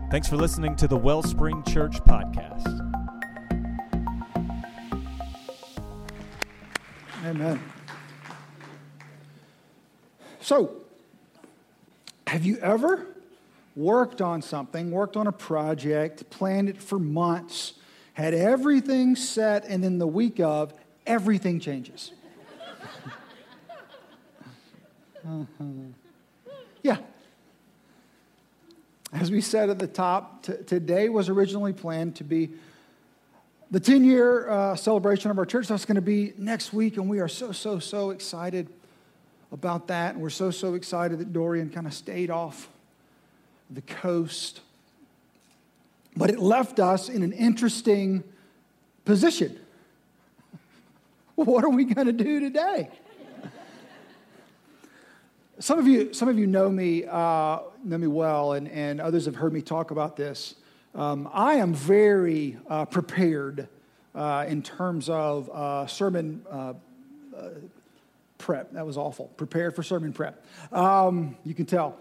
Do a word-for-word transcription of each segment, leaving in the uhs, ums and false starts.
Thanks for listening to the Wellspring Church podcast. Amen. So, have you ever worked on something, worked on a project, planned it for months, had everything set, and then the week of, everything changes? uh-huh. Yeah. As we said at the top, t- today was originally planned to be the ten-year uh, celebration of our church. That's going to be next week, and we are so, so, so excited about that. And we're so, so excited that Dorian kind of stayed off the coast. But it left us in an interesting position. What are we going to do today? Some of you, some of you know me, uh, know me well, and, and others have heard me talk about this. Um, I am very uh, prepared uh, in terms of uh, sermon uh, uh, prep. That was awful. Prepared for sermon prep. Um, you can tell.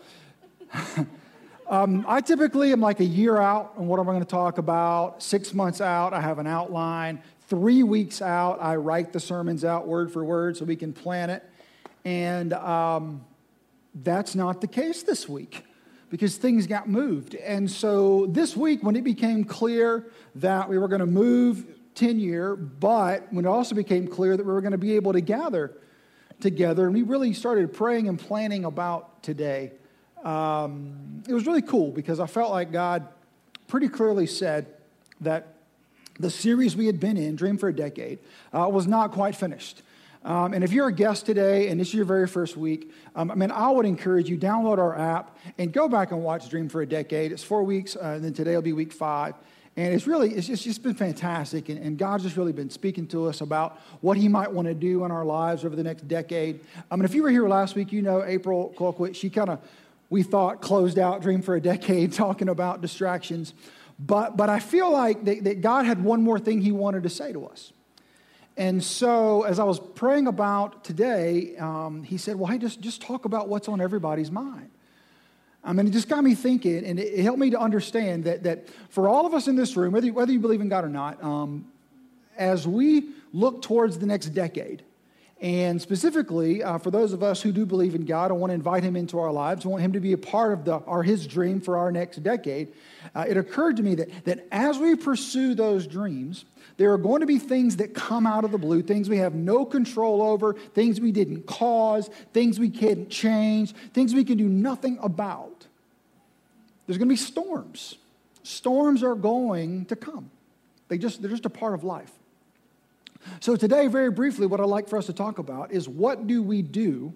um, I typically am like a year out on what I'm going to talk about. Six months out, I have an outline. Three weeks out, I write the sermons out word for word so we can plan it. And Um, That's not the case this week because things got moved. And so this week, when it became clear that we were going to move ten-year, but when it also became clear that we were going to be able to gather together, and we really started praying and planning about today, um, it was really cool because I felt like God pretty clearly said that the series we had been in, Dream for a Decade, uh, was not quite finished. Um, and if you're a guest today and this is your very first week, um, I mean, I would encourage you, download our app and go back and watch Dream for a Decade. It's four weeks, uh, and then today will be week five. And it's really, it's just, it's just been fantastic. And, and God's just really been speaking to us about what he might want to do in our lives over the next decade. I mean, if you were here last week, you know April Colquitt, she kind of, we thought, closed out Dream for a Decade talking about distractions. But, but I feel like that, that God had one more thing he wanted to say to us. And so, as I was praying about today, um, he said, well, hey, just, just talk about what's on everybody's mind. I mean, it just got me thinking, and it, it helped me to understand that, that for all of us in this room, whether you, whether you believe in God or not, um, as we look towards the next decade, and specifically uh, for those of us who do believe in God and want to invite him into our lives, want him to be a part of the, our his dream for our next decade, uh, it occurred to me that, that as we pursue those dreams, there are going to be things that come out of the blue, things we have no control over, things we didn't cause, things we can't change, things we can do nothing about. There's going to be storms. Storms are going to come. They just, they're just a part of life. So today, very briefly, what I'd like for us to talk about is what do we do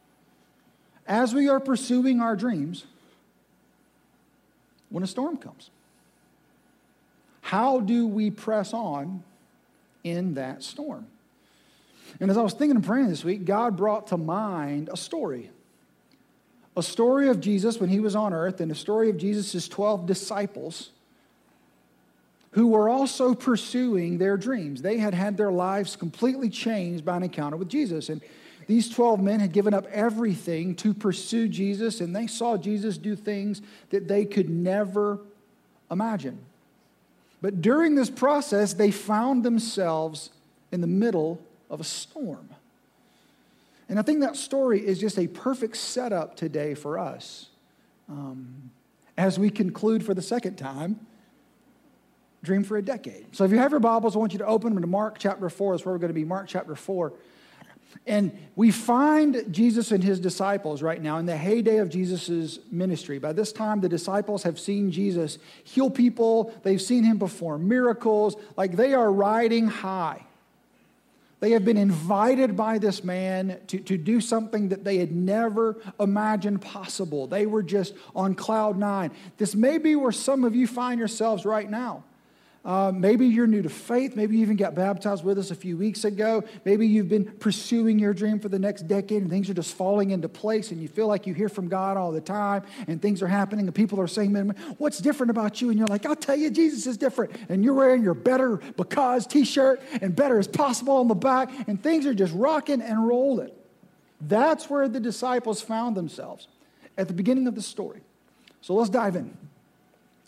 as we are pursuing our dreams when a storm comes? How do we press on in that storm? And as I was thinking and praying this week, God brought to mind a story. A story of Jesus when he was on earth and a story of Jesus' twelve disciples who were also pursuing their dreams. They had had their lives completely changed by an encounter with Jesus. And these twelve men had given up everything to pursue Jesus, and they saw Jesus do things that they could never imagine. But during this process, they found themselves in the middle of a storm. And I think that story is just a perfect setup today for us. Um, as we conclude for the second time, Dream for a Decade. So if you have your Bibles, I want you to open them to Mark chapter four. That's where we're going to be, Mark chapter four. And we find Jesus and his disciples right now in the heyday of Jesus' ministry. By this time, the disciples have seen Jesus heal people. They've seen him perform miracles. Like they are riding high. They have been invited by this man to, to do something that they had never imagined possible. They were just on cloud nine. This may be where some of you find yourselves right now. Uh, maybe you're new to faith. Maybe you even got baptized with us a few weeks ago. Maybe you've been pursuing your dream for the next decade and things are just falling into place and you feel like you hear from God all the time and things are happening and people are saying, man, what's different about you? And you're like, I'll tell you, Jesus is different. And you're wearing your Better Because t-shirt and Better as Possible on the back and things are just rocking and rolling. That's where the disciples found themselves at the beginning of the story. So let's dive in.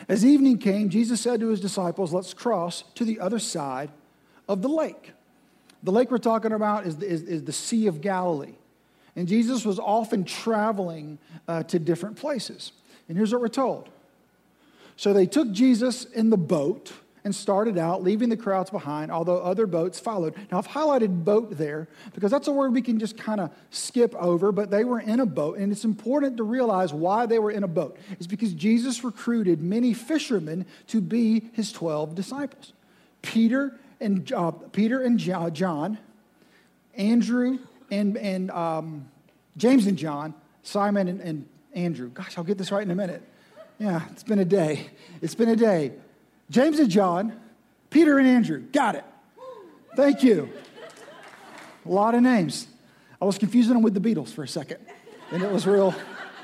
As evening came, Jesus said to his disciples, let's cross to the other side of the lake. The lake we're talking about is the, is, is the Sea of Galilee. And Jesus was often traveling uh, to different places. And here's what we're told. So they took Jesus in the boat and started out, leaving the crowds behind, although other boats followed. Now, I've highlighted boat there because that's a word we can just kind of skip over, but they were in a boat, and it's important to realize why they were in a boat. It's because Jesus recruited many fishermen to be his twelve disciples. Peter and, uh, Peter and John, Andrew and, and um, James and John, Simon and, and Andrew. Gosh, I'll get this right in a minute. Yeah, it's been a day. It's been a day. James and John, Peter and Andrew. Got it. Thank you. A lot of names. I was confusing them with the Beatles for a second, and it was real.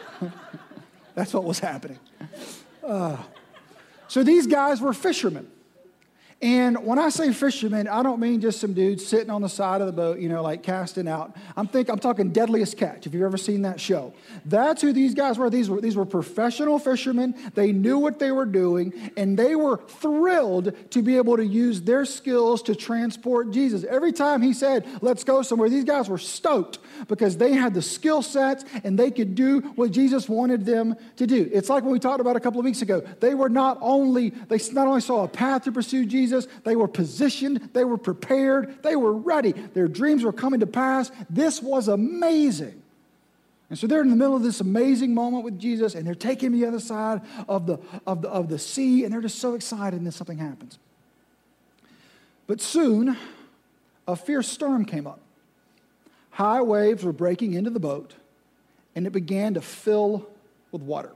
That's what was happening. Uh, so these guys were fishermen. And when I say fishermen, I don't mean just some dudes sitting on the side of the boat, you know, like casting out. I'm think I'm talking Deadliest Catch, if you've ever seen that show. That's who these guys were. These were these were professional fishermen. They knew what they were doing, and they were thrilled to be able to use their skills to transport Jesus. Every time he said, let's go somewhere, these guys were stoked because they had the skill sets and they could do what Jesus wanted them to do. It's like what we talked about a couple of weeks ago. They were not only, they not only saw a path to pursue Jesus, they were positioned, they were prepared, they were ready. Their dreams were coming to pass. This was amazing. And so they're in the middle of this amazing moment with Jesus, and they're taking him to the other side of the, of the, of the sea, and they're just so excited, and then something happens. But soon, a fierce storm came up. High waves were breaking into the boat, and it began to fill with water.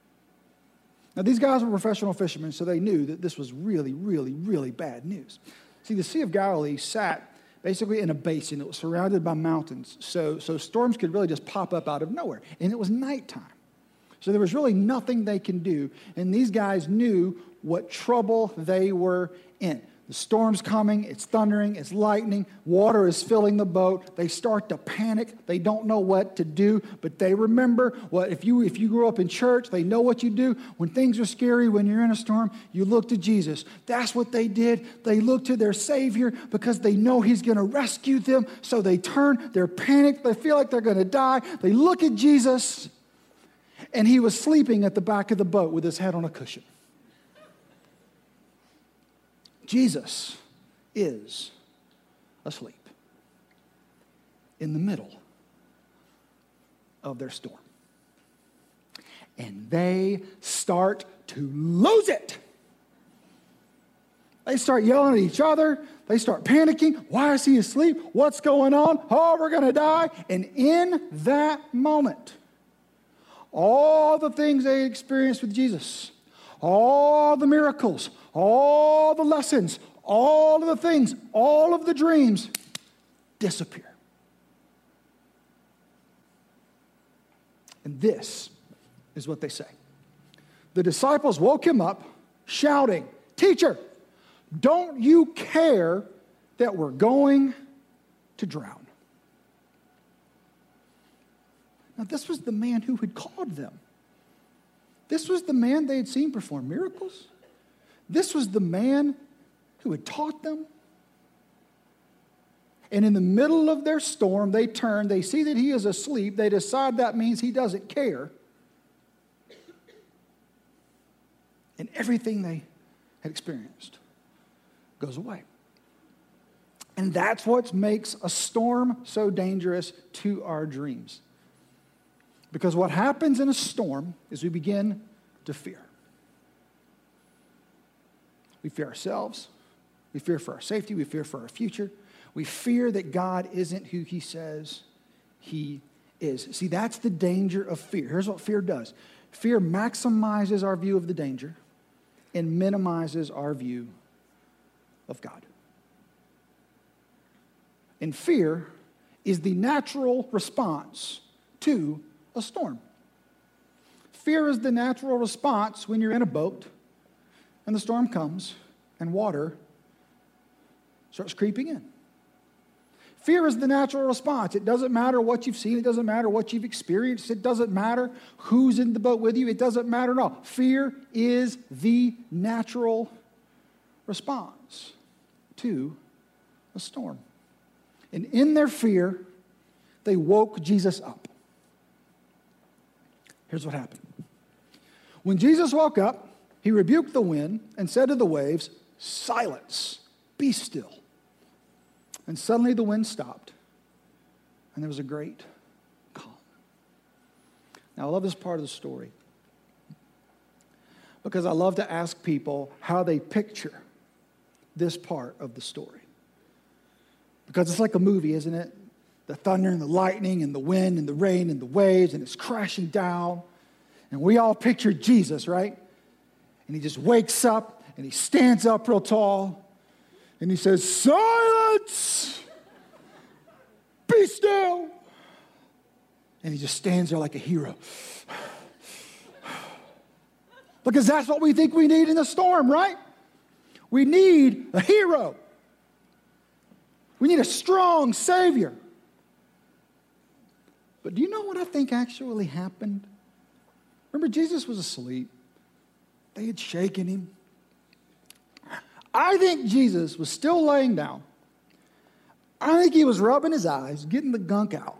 Now, these guys were professional fishermen, so they knew that this was really, really, really bad news. See, the Sea of Galilee sat basically in a basin. It was surrounded by mountains, so, so storms could really just pop up out of nowhere. And it was nighttime. So there was really nothing they can do, and these guys knew what trouble they were in. The storm's coming, it's thundering, it's lightning, water is filling the boat. They start to panic. They don't know what to do, but they remember what if you if you grew up in church, they know what you do. When things are scary, when you're in a storm, you look to Jesus. That's what they did. They look to their Savior because they know he's going to rescue them. So they turn, they're panicked, they feel like they're going to die. They look at Jesus, and he was sleeping at the back of the boat with his head on a cushion. Jesus is asleep in the middle of their storm. And they start to lose it. They start yelling at each other. They start panicking. Why is he asleep? What's going on? Oh, we're going to die. And in that moment, all the things they experienced with Jesus, all the miracles, all the lessons, all of the things, all of the dreams disappear. And this is what they say. The disciples woke him up shouting, "Teacher, don't you care that we're going to drown?" Now, this was the man who had called them. This was the man they had seen perform miracles. This was the man who had taught them. And in the middle of their storm, they turn, they see that he is asleep, they decide that means he doesn't care. And everything they had experienced goes away. And that's what makes a storm so dangerous to our dreams. Because what happens in a storm is we begin to fear. We fear ourselves. We fear for our safety. We fear for our future. We fear that God isn't who he says he is. See, that's the danger of fear. Here's what fear does. Fear maximizes our view of the danger and minimizes our view of God. And fear is the natural response to a storm. Fear is the natural response when you're in a boat and the storm comes and water starts creeping in. Fear is the natural response. It doesn't matter what you've seen. It doesn't matter what you've experienced. It doesn't matter who's in the boat with you. It doesn't matter at all. Fear is the natural response to a storm. And in their fear, they woke Jesus up. Here's what happened. When Jesus woke up, he rebuked the wind and said to the waves, "Silence, be still." And suddenly the wind stopped, and there was a great calm. Now, I love this part of the story because I love to ask people how they picture this part of the story. Because it's like a movie, isn't it? The thunder and the lightning and the wind and the rain and the waves, and it's crashing down. And we all picture Jesus, right? And he just wakes up and he stands up real tall and he says, "Silence! Be still!" And he just stands there like a hero. Because that's what we think we need in a storm, right? We need a hero. We need a strong Savior. But do you know what I think actually happened? Remember, Jesus was asleep. They had shaken him. I think Jesus was still laying down. I think he was rubbing his eyes, getting the gunk out.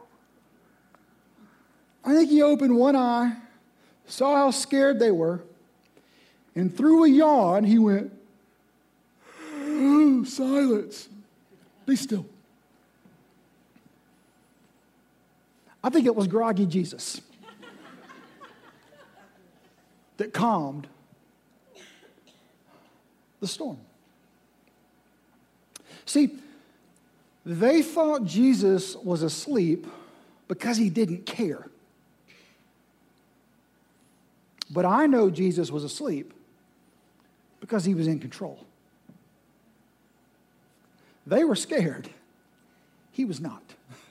I think he opened one eye, saw how scared they were, and through a yawn, he went, "Oh, silence. Be still." I think it was groggy Jesus that calmed the storm. See, they thought Jesus was asleep because he didn't care. But I know Jesus was asleep because he was in control. They were scared. He was not.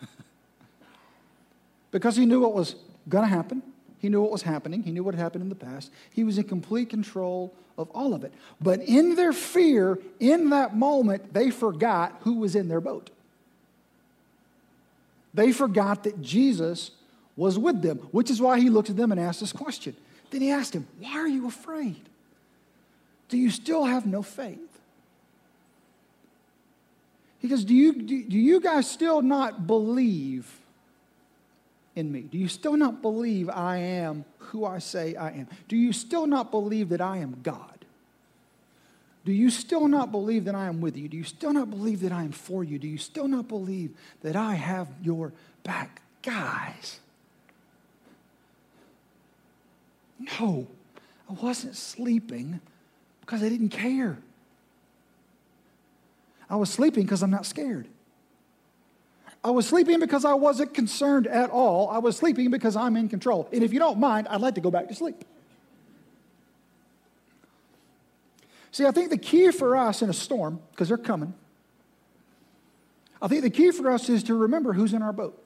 Because he knew what was going to happen. He knew what was happening. He knew what had happened in the past. He was in complete control of all of it. But in their fear, in that moment, they forgot who was in their boat. They forgot that Jesus was with them, which is why he looked at them and asked this question. Then he asked him, "Why are you afraid? Do you still have no faith?" He goes, do you, do, do you guys still not believe in me? Do you still not believe I am who I say I am? Do you still not believe that I am God? Do you still not believe that I am with you? Do you still not believe that I am for you? Do you still not believe that I have your back? Guys, no, I wasn't sleeping because I didn't care. I was sleeping because I'm not scared. I was sleeping because I wasn't concerned at all. I was sleeping because I'm in control. And if you don't mind, I'd like to go back to sleep. See, I think the key for us in a storm, because they're coming, I think the key for us is to remember who's in our boat.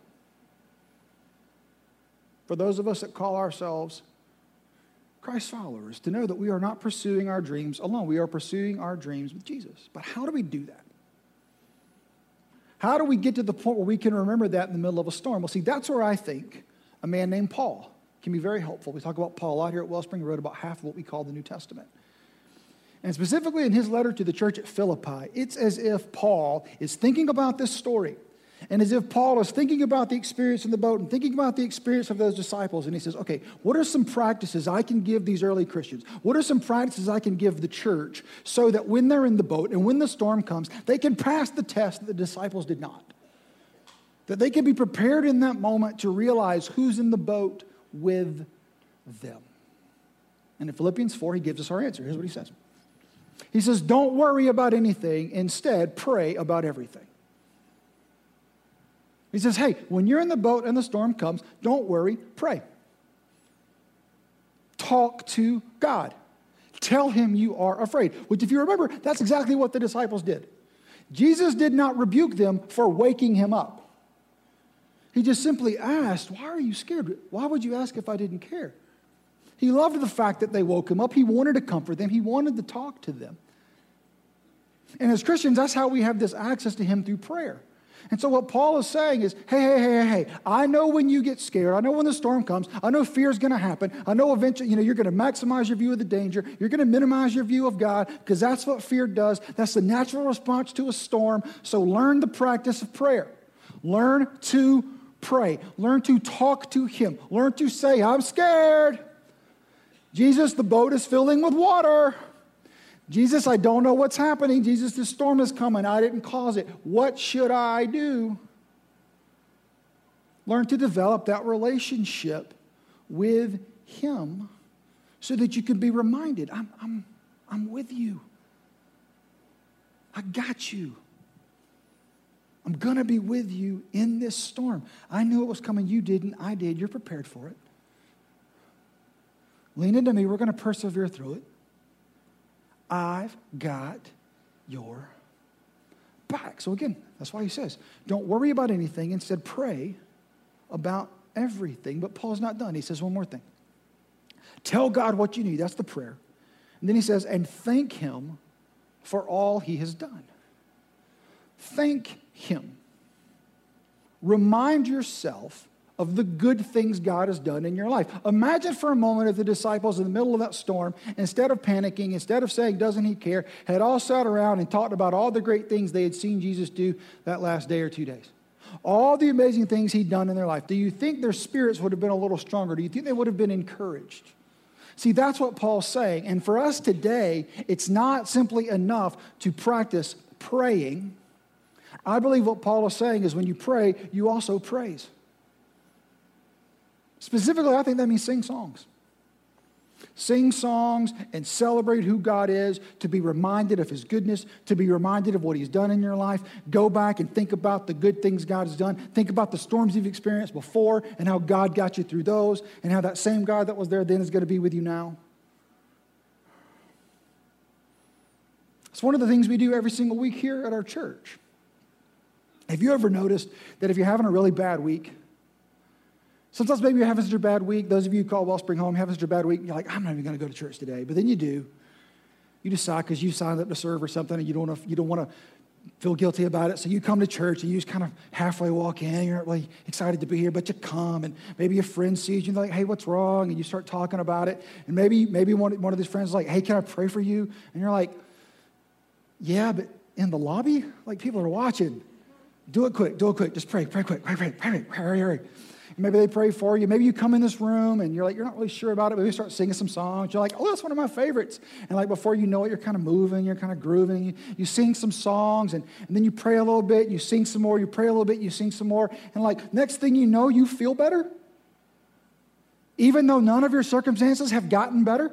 For those of us that call ourselves Christ followers, to know that we are not pursuing our dreams alone. We are pursuing our dreams with Jesus. But how do we do that? How do we get to the point where we can remember that in the middle of a storm? Well, see, that's where I think a man named Paul can be very helpful. We talk about Paul out here at Wellspring. He wrote about half of what we call the New Testament. And specifically in his letter to the church at Philippi, it's as if Paul is thinking about this story. And as if Paul is thinking about the experience in the boat and thinking about the experience of those disciples. And he says, okay, what are some practices I can give these early Christians? What are some practices I can give the church so that when they're in the boat and when the storm comes, they can pass the test that the disciples did not? That they can be prepared in that moment to realize who's in the boat with them. And in Philippians four, he gives us our answer. Here's what he says. He says, don't worry about anything. Instead, pray about everything. He says, hey, when you're in the boat and the storm comes, don't worry, pray. Talk to God. Tell him you are afraid. Which, if you remember, that's exactly what the disciples did. Jesus did not rebuke them for waking him up. He just simply asked, why are you scared? Why would you ask if I didn't care? He loved the fact that they woke him up. He wanted to comfort them. He wanted to talk to them. And as Christians, that's how we have this access to him through prayer. And so what Paul is saying is, hey, hey, hey, hey, hey, I know when you get scared. I know when the storm comes. I know fear is going to happen. I know eventually, you know, you're going to maximize your view of the danger. You're going to minimize your view of God because that's what fear does. That's the natural response to a storm. So learn the practice of prayer. Learn to pray. Learn to talk to him. Learn to say, I'm scared. Jesus, the boat is filling with water. Jesus, I don't know what's happening. Jesus, the storm is coming. I didn't cause it. What should I do? Learn to develop that relationship with him so that you can be reminded, I'm, I'm, I'm with you. I got you. I'm going to be with you in this storm. I knew it was coming. You didn't. I did. You're prepared for it. Lean into me. We're going to persevere through it. I've got your back. So again, that's why he says, don't worry about anything. Instead, pray about everything. But Paul's not done. He says one more thing. Tell God what you need. That's the prayer. And then he says, and thank him for all he has done. Thank him. Remind yourself of the good things God has done in your life. Imagine for a moment if the disciples in the middle of that storm, instead of panicking, instead of saying, doesn't he care, had all sat around and talked about all the great things they had seen Jesus do that last day or two days. All the amazing things he'd done in their life. Do you think their spirits would have been a little stronger? Do you think they would have been encouraged? See, that's what Paul's saying. And for us today, it's not simply enough to practice praying. I believe what Paul is saying is when you pray, you also praise. Specifically, I think that means sing songs. Sing songs and celebrate who God is, to be reminded of his goodness, to be reminded of what he's done in your life. Go back and think about the good things God has done. Think about the storms you've experienced before and how God got you through those and how that same God that was there then is going to be with you now. It's one of the things we do every single week here at our church. Have you ever noticed that if you're having a really bad week, sometimes maybe you're having such a bad week. Those of you who call Wellspring home, having such a bad week, you're like, I'm not even going to go to church today. But then you do. You decide because you signed up to serve or something and you don't want to, you don't want to feel guilty about it. So you come to church and you just kind of halfway walk in. You're not really excited to be here, but you come and maybe your friend sees you and they're like, hey, what's wrong? And you start talking about it. And maybe maybe one, one of these friends is like, hey, can I pray for you? And you're like, yeah, but in the lobby? Like people are watching. Do it quick, do it quick. Just pray, pray quick, pray, pray, pray, pray, hurry, hurry. Maybe they pray for you. Maybe you come in this room and you're like, you're not really sure about it. Maybe you start singing some songs. You're like, oh, that's one of my favorites. And like before you know it, you're kind of moving, you're kind of grooving. You, you sing some songs and, and then you pray a little bit, you sing some more, you pray a little bit, you sing some more. And like next thing you know, you feel better. Even though none of your circumstances have gotten better.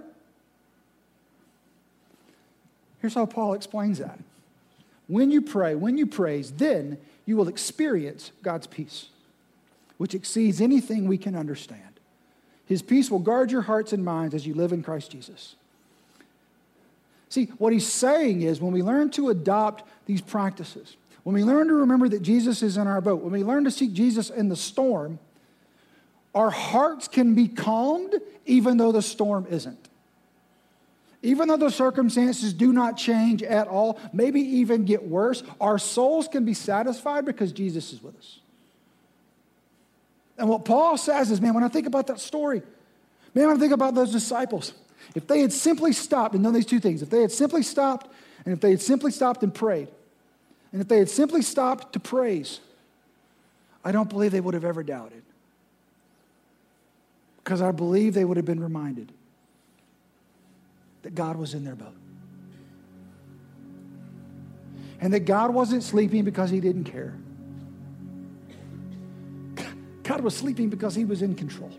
Here's how Paul explains that. When you pray, when you praise, then you will experience God's peace, which exceeds anything we can understand. His peace will guard your hearts and minds as you live in Christ Jesus. See, what he's saying is when we learn to adopt these practices, when we learn to remember that Jesus is in our boat, when we learn to seek Jesus in the storm, our hearts can be calmed even though the storm isn't. Even though the circumstances do not change at all, maybe even get worse, our souls can be satisfied because Jesus is with us. And what Paul says is, man, when I think about that story, man, when I think about those disciples, if they had simply stopped and done these two things, if they had simply stopped and if they had simply stopped and prayed, and if they had simply stopped to praise, I don't believe they would have ever doubted. Because I believe they would have been reminded that God was in their boat. And that God wasn't sleeping because he didn't care. God was sleeping because he was in control.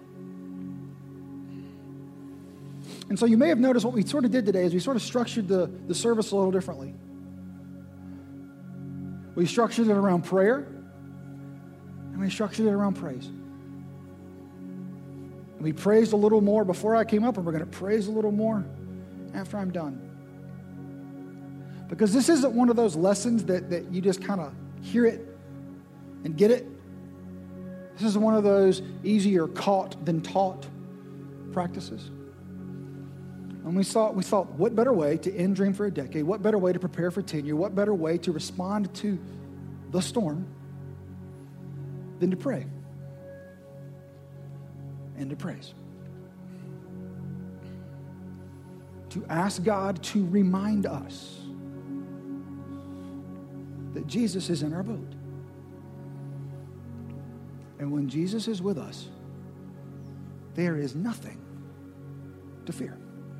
And so you may have noticed what we sort of did today is we sort of structured the, the service a little differently. We structured it around prayer, and we structured it around praise. And we praised a little more before I came up, and we're going to praise a little more after I'm done. Because this isn't one of those lessons that, that you just kind of hear it and get it. This is one of those easier caught than taught practices. And we thought, we thought, what better way to end Dream for a Decade? What better way to prepare for tenure? What better way to respond to the storm than to pray and to praise. To ask God to remind us that Jesus is in our boat. And when Jesus is with us, there is nothing to fear.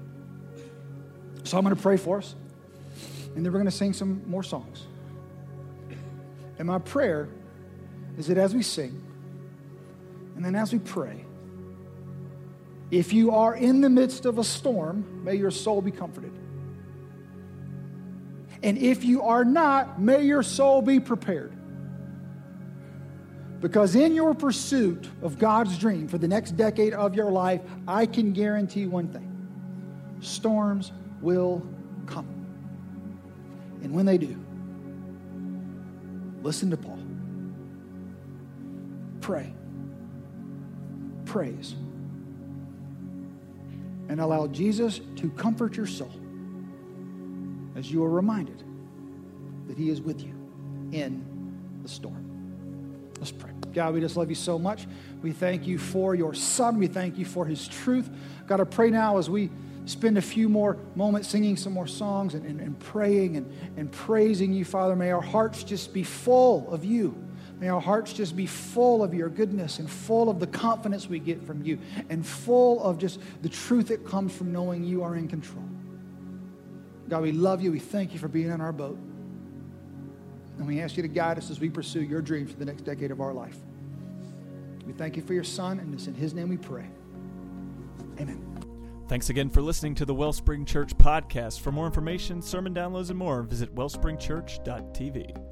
So I'm going to pray for us, and then we're going to sing some more songs. And my prayer is that as we sing, and then as we pray, if you are in the midst of a storm, may your soul be comforted. And if you are not, may your soul be prepared. Because in your pursuit of God's dream for the next decade of your life, I can guarantee one thing. Storms will come. And when they do, listen to Paul. Pray. Praise. And allow Jesus to comfort your soul as you are reminded that he is with you in the storm. Let's pray. God, we just love you so much. We thank you for your Son. We thank you for his truth. God, I pray now as we spend a few more moments singing some more songs and, and, and praying and, and praising you, Father, may our hearts just be full of you. May our hearts just be full of your goodness and full of the confidence we get from you and full of just the truth that comes from knowing you are in control. God, we love you. We thank you for being on our boat. And we ask you to guide us as we pursue your dreams for the next decade of our life. We thank you for your Son, and it's in his name we pray. Amen. Thanks again for listening to the Wellspring Church podcast. For more information, sermon downloads, and more, visit wellspring church dot t v.